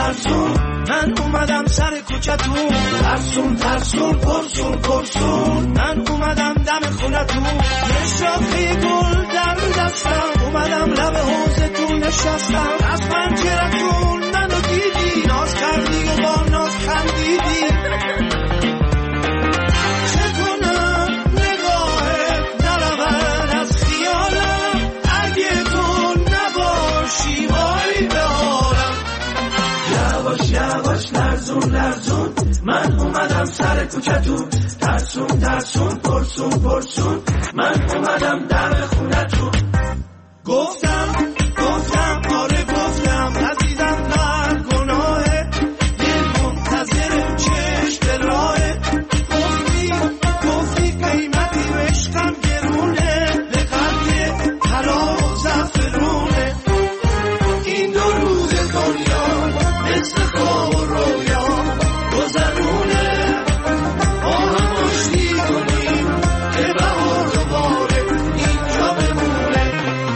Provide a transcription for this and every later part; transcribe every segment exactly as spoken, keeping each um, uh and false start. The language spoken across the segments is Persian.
ترسون من اومدم سر کوچتون، ترسون ترسون پرسون پرسون من اومدم دم خونتون، یه شاخه گل در دستم، اومدم لب حوضتون نشستم، از پنجرتون منو دیدی، ناز کردی و با ناز خندیدی، چه کنم نگاهت نرود از خیالم، اگه تو نباشی وای به حالم، یواش یواش لرزون لرزون من اومدم سر کوچتون، ترسون ترسون پرسون پرسون من اومدم در خونتون، گفتم گفتم آره گفتم عزیزم من گناهه، دل منتظر چشم به راهه، گفتی گفتی قیمتی عشقم گرونه، به قلب طلا و زعفرونه، این دو روز دنیا مثل خواب و رویا گذرونه، با هم آشتی کنیم که بهار دوباره اینجا بمونه.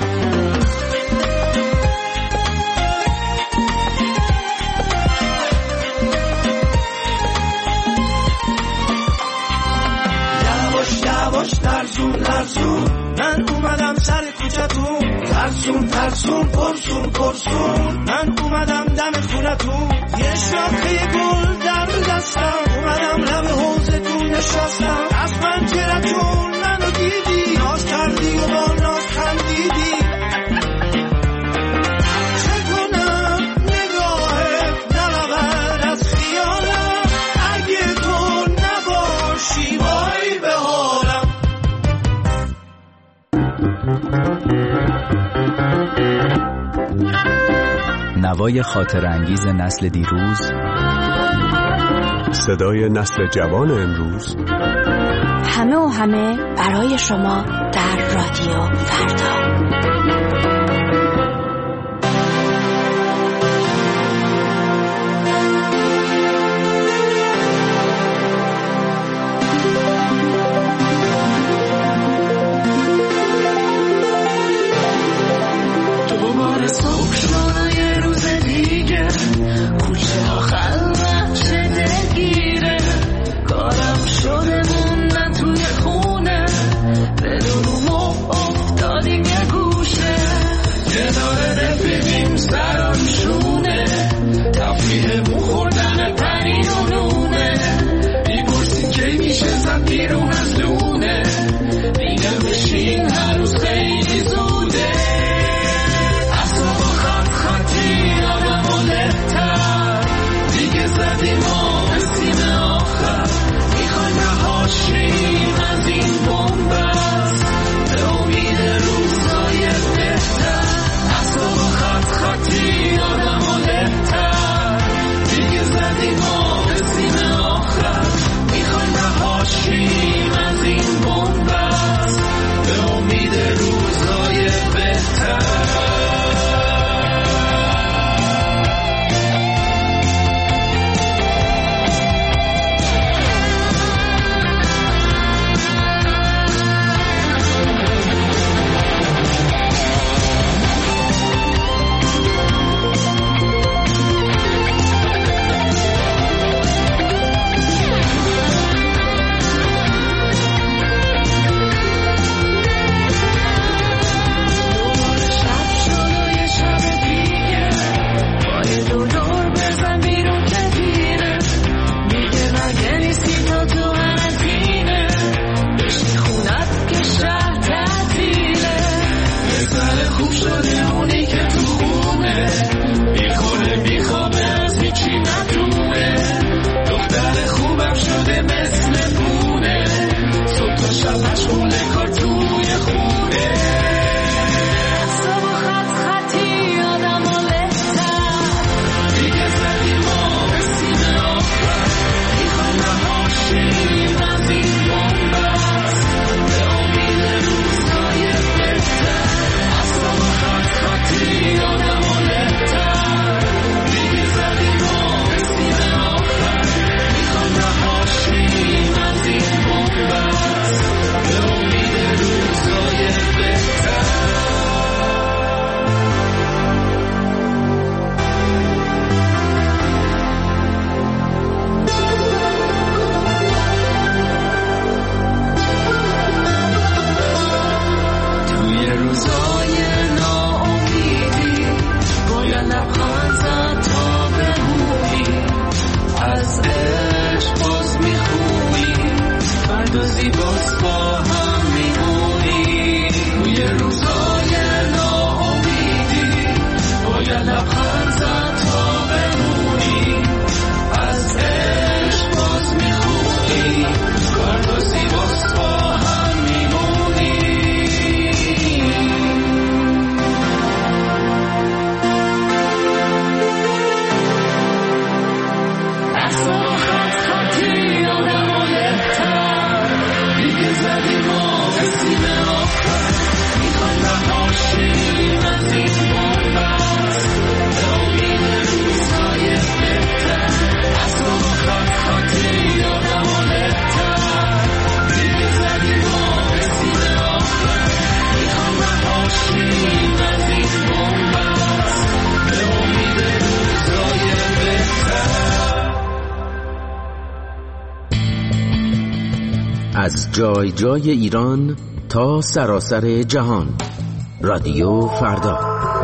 یواش یواش لرزون لرزون من اومدم سر کوچتون، ترسون ترسون پرسون پرسون من اومدم دم خونتون، یه شاخه گل در دستم، اومدم لب حوضتون نشستم، از پنجرتون منو دیدی، ناز کردی و با ناز خندیدی، چه کنم نگاهت نرود از خیالم، اگه تو نباشی وای به حالم. نوای خاطر انگیز نسل دیروز، صدای نسل جوان امروز، همه و همه برای شما در رادیو فردا. دوباره صبح شد یه روز دیگه، کوچه ها خلوت شده گیره، کارم شده موندن توی خونه، بدون ما افتادیم یه گوشه، از جای جای ایران تا سراسر جهان. رادیو فردا.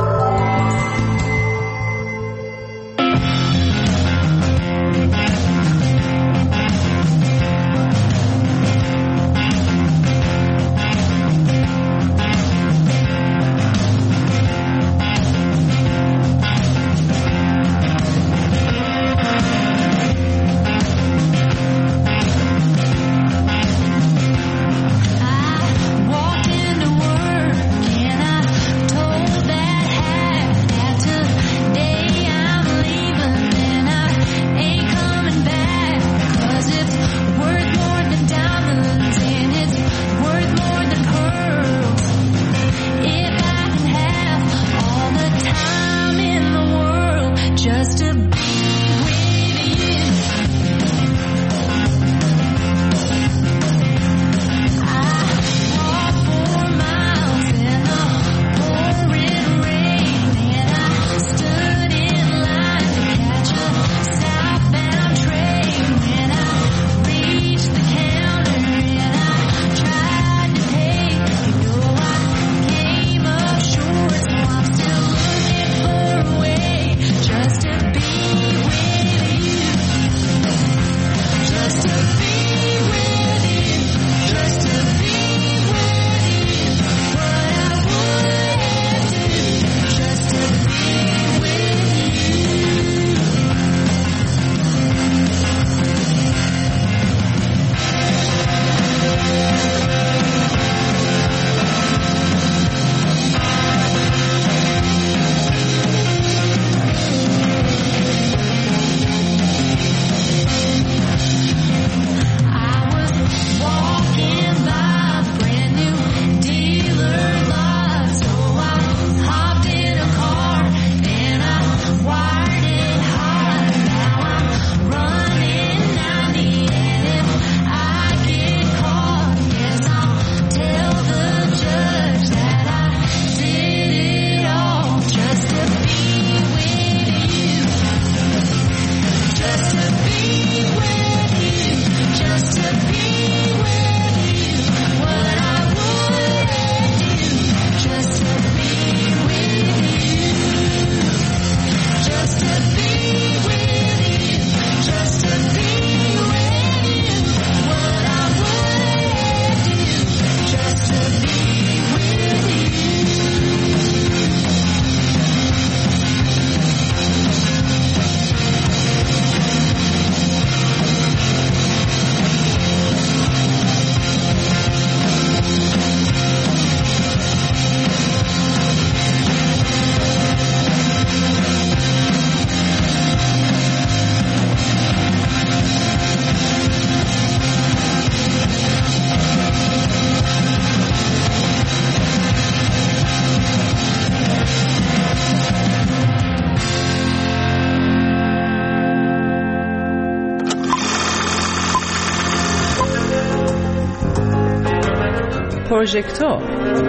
پروژکتور.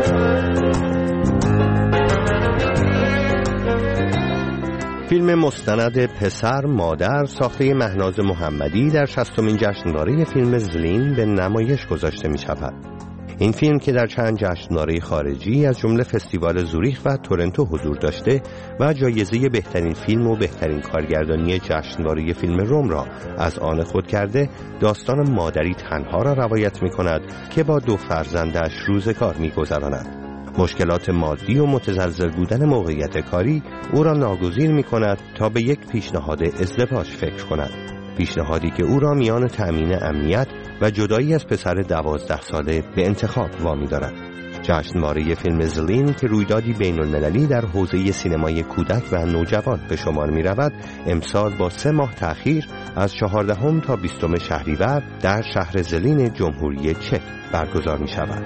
فیلم مستند پسر مادر ساخته مهناز محمدی در شصتمین جشنواره فیلم زلین به نمایش گذاشته می شود. این فیلم که در چند جشنواره خارجی از جمله فستیوال زوریخ و تورنتو حضور داشته و جایزه بهترین فیلم و بهترین کارگردانی جشنواره فیلم روم را از آن خود کرده، داستان مادری تنها را روایت می کند که با دو فرزندش روزگار می گذراند. مشکلات مادی و متزلزل بودن موقعیت کاری او را ناگزیر می کند تا به یک پیشنهاد ازدواج فکر کند. پیشنهادی که او را میان تأمین امنیت و جدایی از پسر دوازده ساله به انتخاب وامی دارد. جشنواره فیلم زلین که رویدادی بین المللی در حوزه سینمای کودک و نوجوان به شمار می رود، امسال با سه ماه تأخیر از چهاردهم تا بیستم شهریور در شهر زلین جمهوری چک برگزار می شود.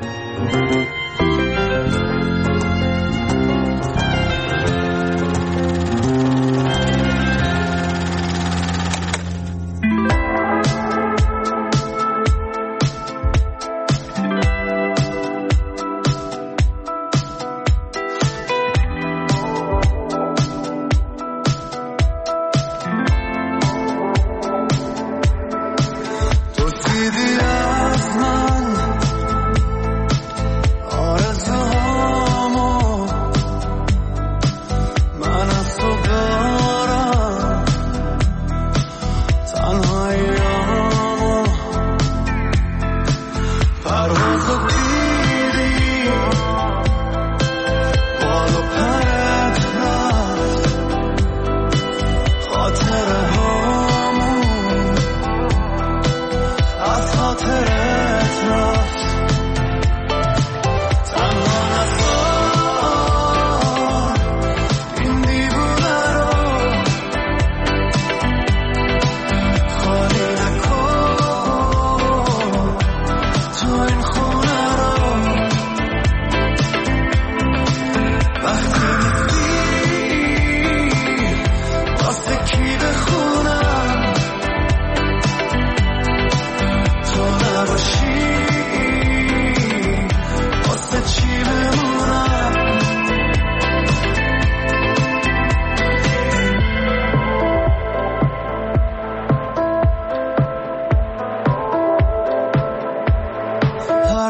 دیدی از من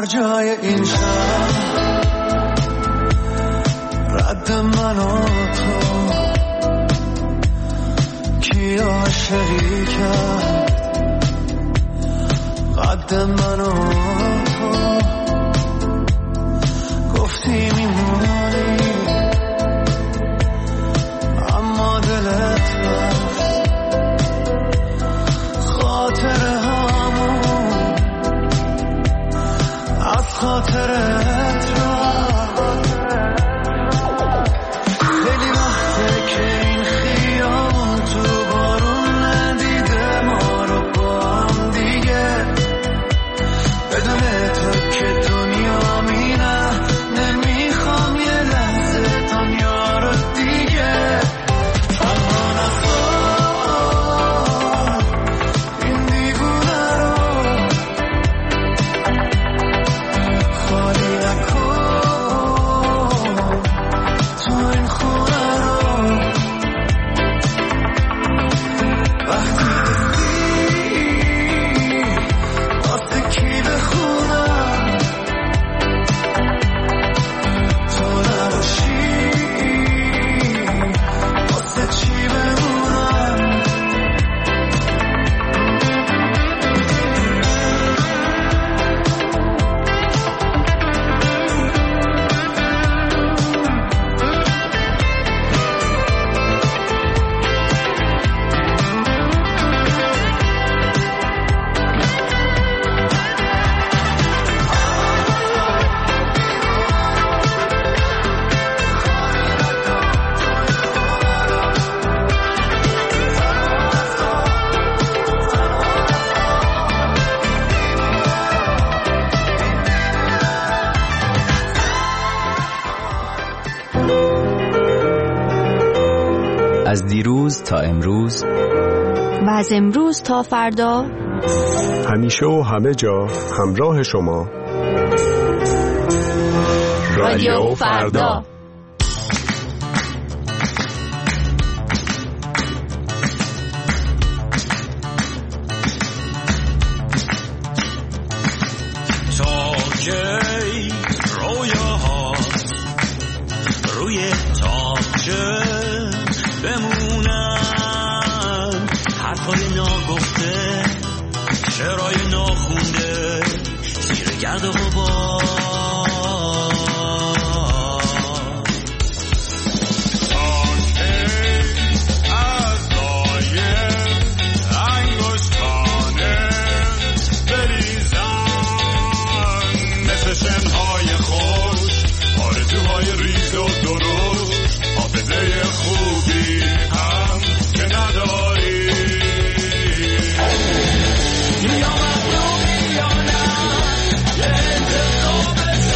هر جای این شهر رد من و تو کی عاشقی کرد قد من و تو گفتی میمونی اما دلت رفت خاطر همون از خاطرت رفت خیلی وقته که این خیابون تو بارون ندیده ما رو با هم دیگه بدون تو که دنیا میره نمیخوام یه لحظه دنیا رو دیگه تنها نخواه این دیوونه رو خالی نکن تو این خونه رو وقتی رسی واسه کی بخونم تو نباشی واسه چی بمونم از دیروز تا امروز و از امروز تا فردا همیشه و همه جا همراه شما رادیو فردا. تاکی رویاها روی تاکچه بمونن حرفای ناگفته شعرهای ناخونده زیر گرد و غبار یا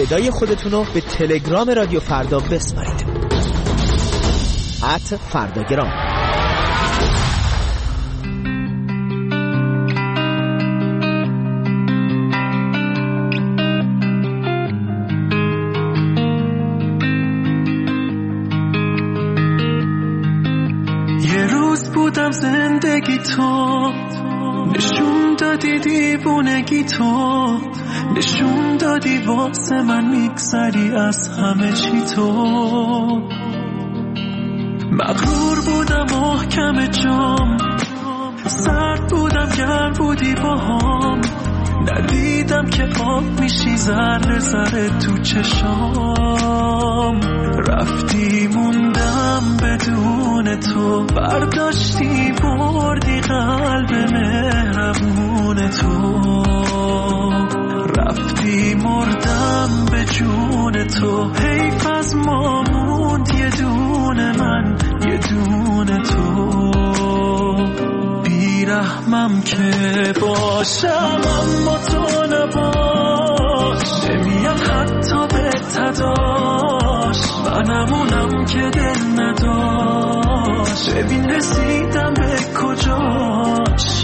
صدای خودتون رو به تلگرام رادیو فردا بسپارید. ات فرداگرام. یه روز بودم زندگی تو، نشون دادی دیوونگی تو، نشون دادی واسه من میگذری از همه چی تو. مغرور بودم محکم جام، سرد بودم گرم بودی با هم، ندیدم که آب میشی ذره ذره تو چشام. رفتی موندم بدون تو، برداشتی بردی قلب مهربون تو. رفتی مردم به جون تو، حیف از ما موند یه دونه من یه دونه تو. بیرحمم که باشم اما تو نباش، نمیاد حتی به تداش، منمونم که دل نداشت. ببین رسیدم به کجاش،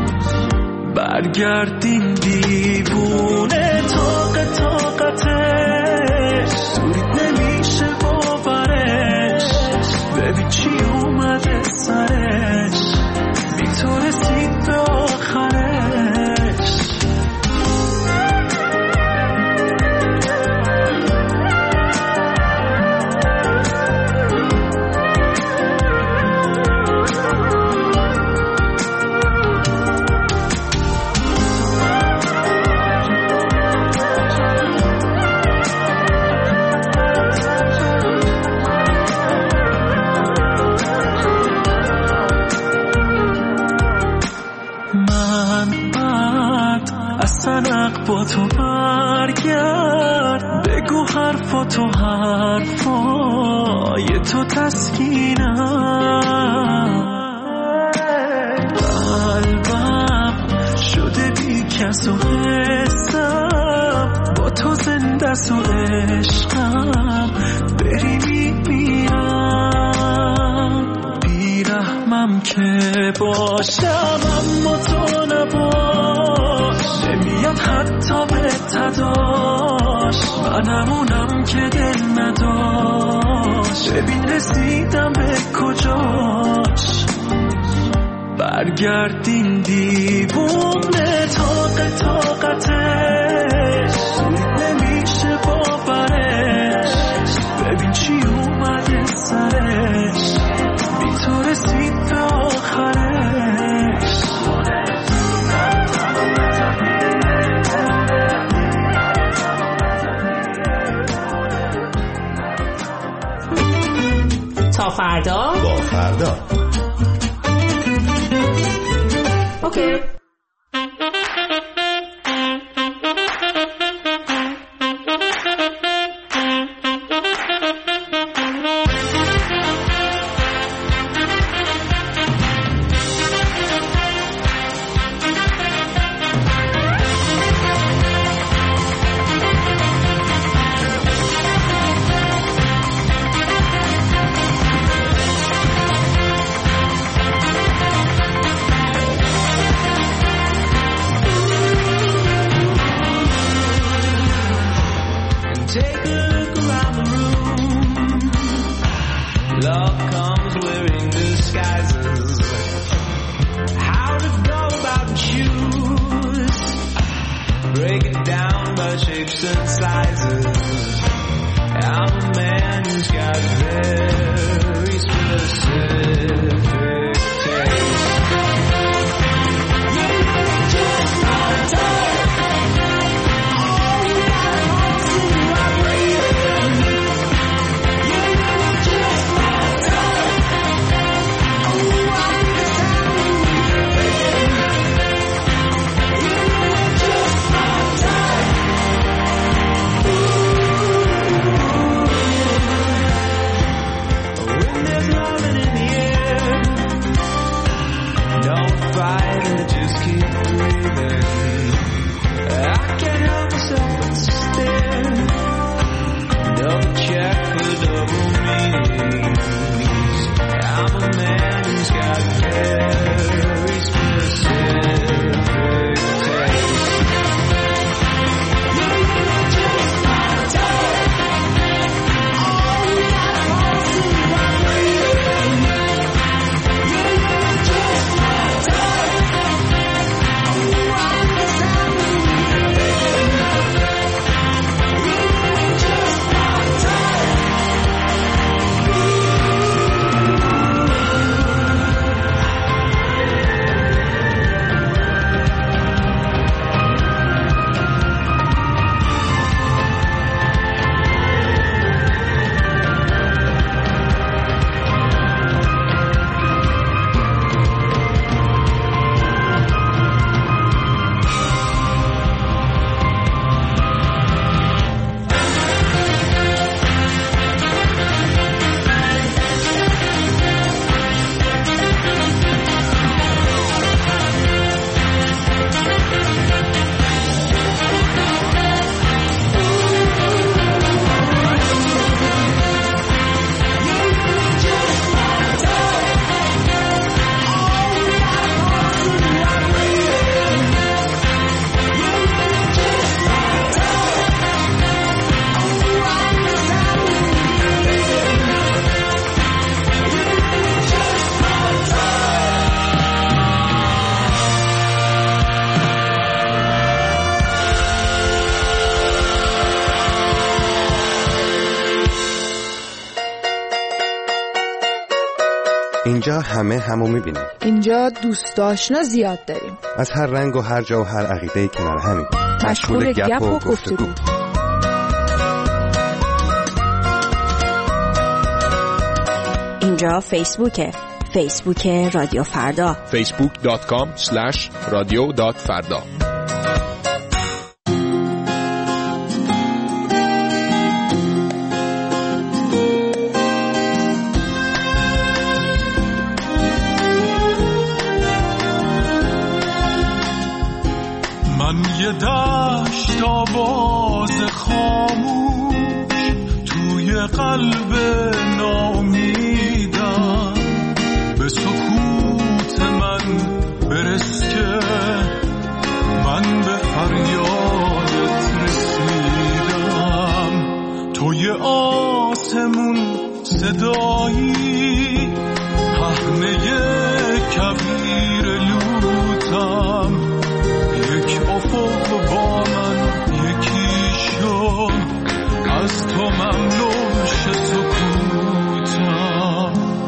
برگردیم دیوونه طاق طاقتش، سورید نمیشه باورش. ببین چی اومده سرش، بی تو رسید به آخرش. سنق با تو برگرد، بگو حرفاتو حرفای تو تسکینم. قلبم شده بی کس و حسم، با تو زنده سو عشقم، بری میمیرم. بیرحمم که باشم اما تو نباش، نمیاد حتی به تداش، منمونم که دل نداشت. ببین رسیدم به کجاش، برگردیم دیوونه طاق طاقتش، سورید نمیشه باورش. ببین چی اومده سرش، بی تو رسید به آخرش. تا فردا با فردا. اوکی. I can't help myself but stare. اینجا همه همو میبینیم. اینجا دوست آشنا زیاد داریم. از هر رنگ و هر جا و هر عقیده‌ای کنار همیم. مشغول گپ و گفتگو. اینجا فیسبوکه. فیسبوک رادیو فردا. فیسبوک دات کام اسلش رادیو دات فردا. من یه دشت آواز خاموش توی قلب نامیدم، به سکوت من برس که من به فریادت رسیدم. توی آسمون صدایی پهنه کویر لوتم، یک افق با من یکی شو، از تو ممنون شه سکوتم.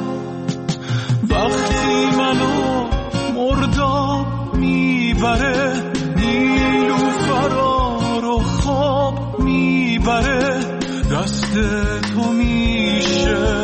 وقتی منو مرداب میبره، نیلوفرا رو خواب میبره، دست تو میشه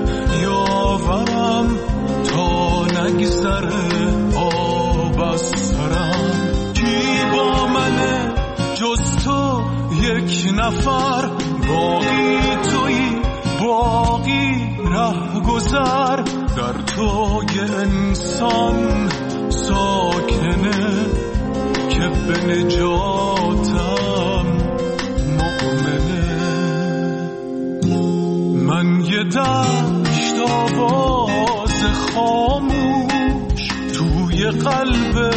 یاورم تا نگذره آب از سرم. کی با منه جز تو یک نفر، باقی تویی باقی ره گذر، در تو یه انسان ساکنه که به نجاتم مؤمنه. من یه دشت آواز خاموش توی قلب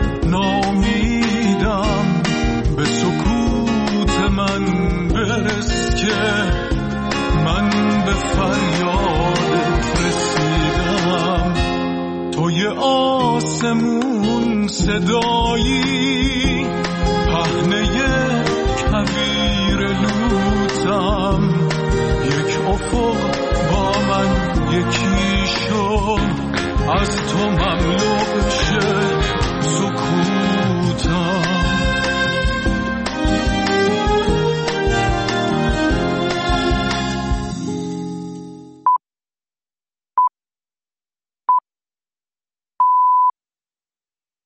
نامیدم، به سکوت من برس که من به فریادت رسیدم. توی آسمون صدایی پهنه کویر لوتم، یک افق با من یکی شو، از تو مملو شه